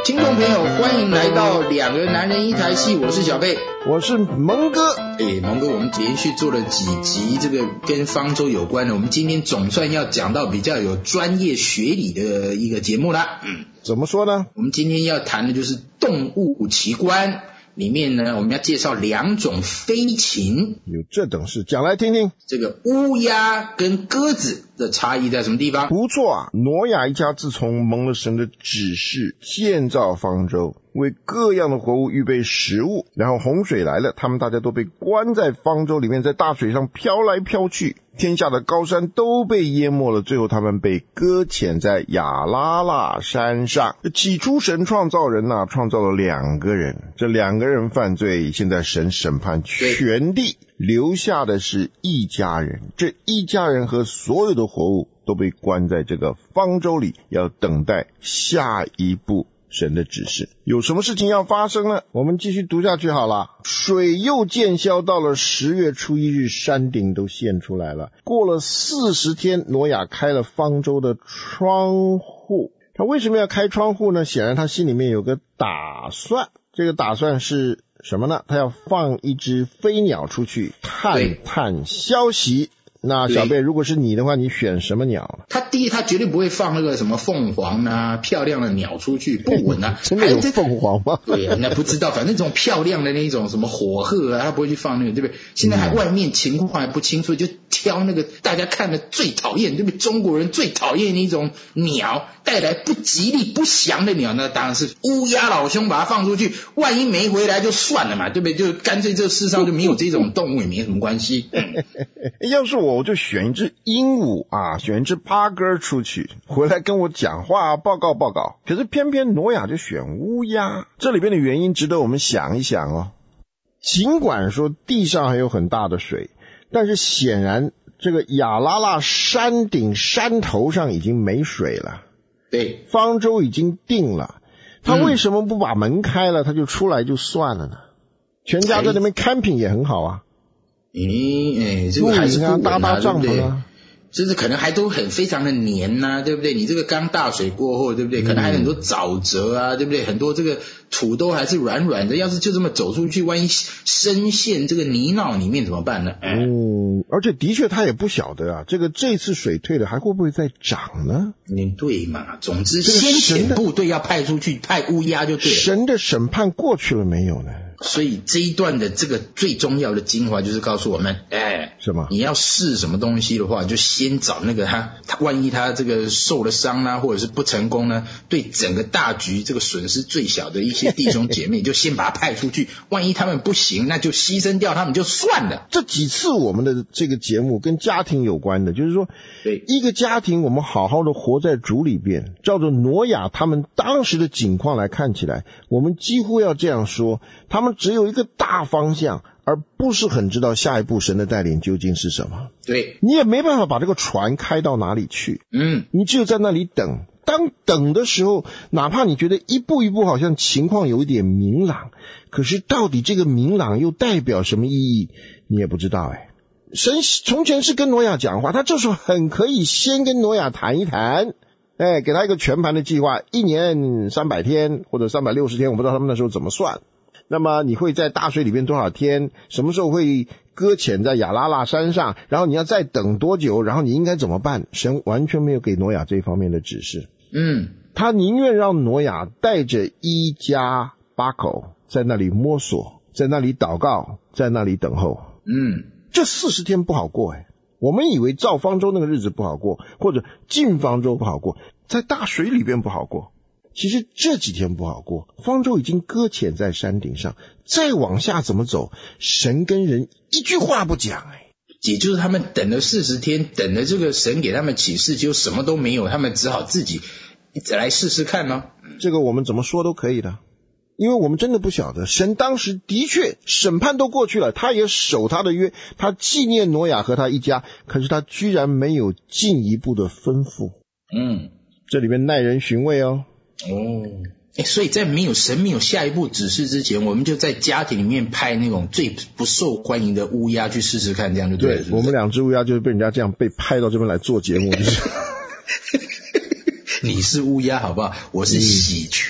听众朋友，欢迎来到两个男人一台戏，我是小贝， 我是蒙哥。 蒙哥，我们连续做了几集这个跟方舟有关的，我们今天总算要讲到比较有专业学理的一个节目啦。 怎么说呢？ 我们今天要谈的就是动物奇观。里面呢，我们要介绍两种飞禽。 有这等事，讲来听听。 这个乌鸦跟鸽子的差异在什么地方？ 不错啊，挪亚一家自从蒙了神的指示，建造方舟，为各样的活物预备食物，然后洪水来了，他们大家都被关在方舟里面，在大水上飘来飘去，天下的高山都被淹没了，最后他们被搁浅在亚拉腊山上。起初神创造人啊，创造了两个人，这两个人犯罪，现在神审判全地，留下的是一家人，这一家人和所有的活物都被关在这个方舟里，要等待下一步神的指示。有什么事情要发生呢？我们继续读下去好了。水又渐消，到了10月初1日，山顶都现出来了。过了40天，挪亚开了方舟的窗户。他为什么要开窗户呢？显然他心里面有个打算。这个打算是什么呢？他要放一只飞鸟出去探探消息。那小贝，如果是你的话，你选什么鸟？他绝对不会放那个什么凤凰啊，漂亮的鸟出去，不稳啊。 真的有凤凰吗？ 对啊，那不知道，反正这种漂亮的那种什么火鹤啊，他不会去放那个，对不对？现在还外面情况还不清楚，就挑那个大家看的最讨厌，对不对？中国人最讨厌的一种鸟，带来不吉利不祥的鸟，那当然是乌鸦老兄把它放出去，万一没回来就算了嘛，对不对？就干脆这世上就没有这种动物也没什么关系。 要是我就选一只鹦鹉啊，选一只八哥出去，回来跟我讲话报告。可是偏偏挪亚就选乌鸦，这里边的原因值得我们想一想哦。尽管说地上还有很大的水，但是显然这个亚拉腊山顶山头上已经没水了。 对， 方舟已经定了，他为什么不把门开了，他就出来就算了呢？全家在那边 camping 也很好啊。 这个还是不稳啊， 搭帐篷啊， 就是可能还都非常的黏啊，对不对？你这个刚大水过后，对不对？可能还有很多沼泽啊，对不对？很多这个土都还是软软的，要是就这么走出去，万一深陷这个泥淖里面怎么办呢？ 而且的确他也不晓得啊，这次水退了还会不会再涨呢？ 对嘛，总之先遣部队要派出去，派乌鸦就对了。 神的审判过去了没有呢？ 所以这一段的这个最重要的精华就是告诉我们， 什么？ 你要试什么东西的话，就先找那个他万一他这个受了伤啊，或者是不成功呢，对整个大局这个损失最小的一些弟兄姐妹，就先把他派出去。万一他们不行，那就牺牲掉他们就算了。 这几次我们的这个节目跟家庭有关的，就是说，对一个家庭，我们好好的活在主里边，照着挪亚他们当时的景况来看起来，我们几乎要这样说，他们只有一个大方向，而不是很知道下一步神的带领究竟是什么。 对， 你也没办法把这个船开到哪里去。你只有在那里等。当等的时候，哪怕你觉得一步一步好像情况有一点明朗，可是到底这个明朗又代表什么意义，你也不知道。神从前是跟挪亚讲话，他这时候很可以先跟挪亚谈一谈，给他一个全盘的计划，1年300天或者360天，我不知道他们那时候怎么算。那么你会在大水里面多少天？什么时候会搁浅在亚拉腊山上？然后你要再等多久？然后你应该怎么办？神完全没有给挪亚这方面的指示。他宁愿让挪亚带着一家8口在那里摸索，在那里祷告，在那里等候。这40天不好过。我们以为造方舟那个日子不好过，或者进方舟不好过，在大水里边不好过。其实这几天不好过，方舟已经搁浅在山顶上，再往下怎么走，神跟人一句话不讲。 也就是他们等了40天，等了这个神给他们启示，就什么都没有，他们只好自己来试试看呢。 这个我们怎么说都可以的，因为我们真的不晓得。神当时的确审判都过去了，他也守他的约，他纪念挪亚和他一家，可是他居然没有进一步的吩咐。这里面耐人寻味哦。 所以在神没有下一步指示之前，我们就在家庭里面派那种最不受欢迎的乌鸦去试试看，这样就对了。 对，我们2只乌鸦就是被人家这样被派到这边来做节目，就是你是乌鸦好不好？我是喜鹊。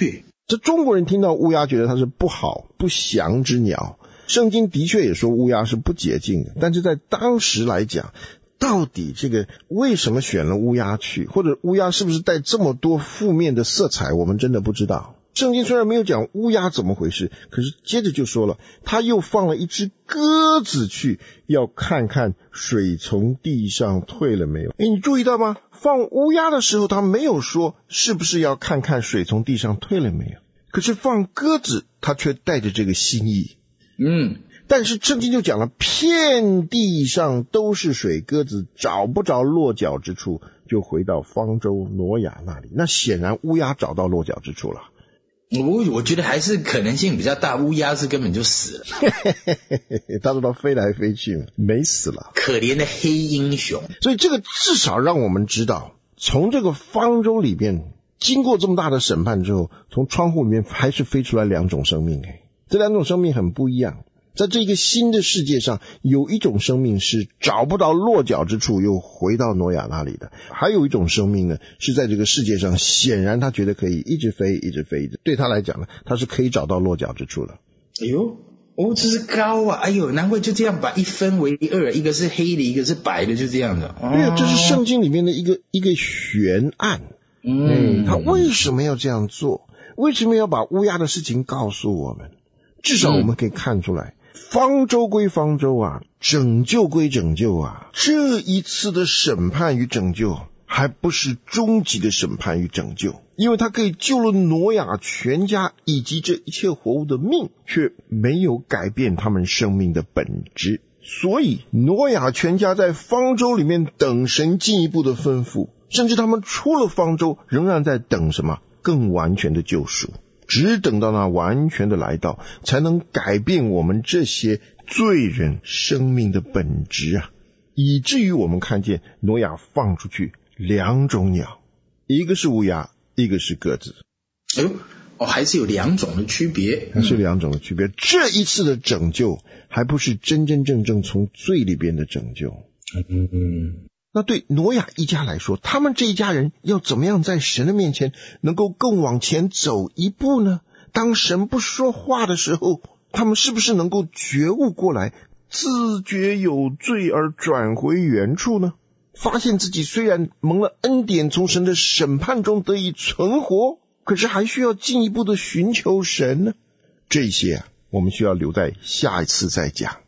这中国人听到乌鸦觉得它是不好不祥之鸟，圣经的确也说乌鸦是不洁净的，但是在当时来讲，到底这个为什么选了乌鸦去，或者乌鸦是不是带这么多负面的色彩，我们真的不知道。圣经虽然没有讲乌鸦怎么回事，可是接着就说了，他又放了一只鸽子去，要看看水从地上退了没有。你注意到吗？放乌鸦的时候他没有说是不是要看看水从地上退了没有，可是放鸽子他却带着这个心意。但是圣经就讲了，遍地上都是水，鸽子找不着落脚之处，就回到方舟挪亚那里。那显然乌鸦找到落脚之处了。 我觉得还是可能性比较大，乌鸦是根本就死了。 他说他飞来飞去，没死了， 可怜的黑英雄。 所以这个至少让我们知道，从这个方舟里面经过这么大的审判之后，从窗户里面还是飞出来两种生命。这两种生命很不一样。在这个新的世界上，有一种生命是找不到落脚之处又回到挪亚那里的，还有一种生命呢，是在这个世界上显然他觉得可以一直飞一直飞，对他来讲呢，他是可以找到落脚之处了。 哎呦，这是高啊！哎呦，难怪就这样把一分为二，一个是黑的，一个是白的，就这样的。 对啊，这是圣经里面的一个悬案。他为什么要这样做？为什么要把乌鸦的事情告诉我们？至少我们可以看出来，方舟归方舟啊，拯救归拯救啊，这一次的审判与拯救还不是终极的审判与拯救，因为他可以救了挪亚全家以及这一切活物的命，却没有改变他们生命的本质。所以挪亚全家在方舟里面等神进一步的吩咐，甚至他们出了方舟仍然在等什么？更完全的救赎。只等到那完全的来到，才能改变我们这些罪人生命的本质啊！以至于我们看见挪亚放出去两种鸟，一个是乌鸦，一个是鸽子。 还是有两种的区别， 还是两种的区别。这一次的拯救还不是真真正正从罪里边的拯救。那对挪亚一家来说，他们这一家人要怎么样在神的面前能够更往前走一步呢？当神不说话的时候，他们是不是能够觉悟过来，自觉有罪而转回原处呢？发现自己虽然蒙了恩典，从神的审判中得以存活，可是还需要进一步的寻求神呢？这些我们需要留在下一次再讲。